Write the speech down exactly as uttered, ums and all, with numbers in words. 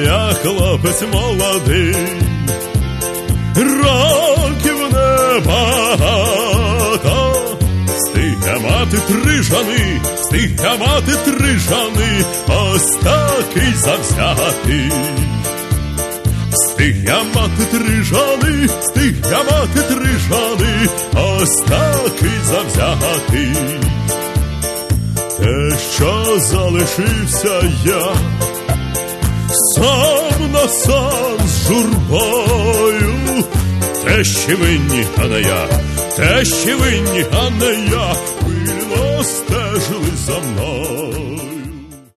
я хлопець молодий, років небагато, встиг я мати три жани, встиг я мати три жани, ось такий завзятий. Встиг я мати три жани, встиг я мати три жани, ось такий завзятий. Те, що залишився я сам на сам з журбою, те, що винні, а не я, те, що винні, а не я, пильно стежили за мною.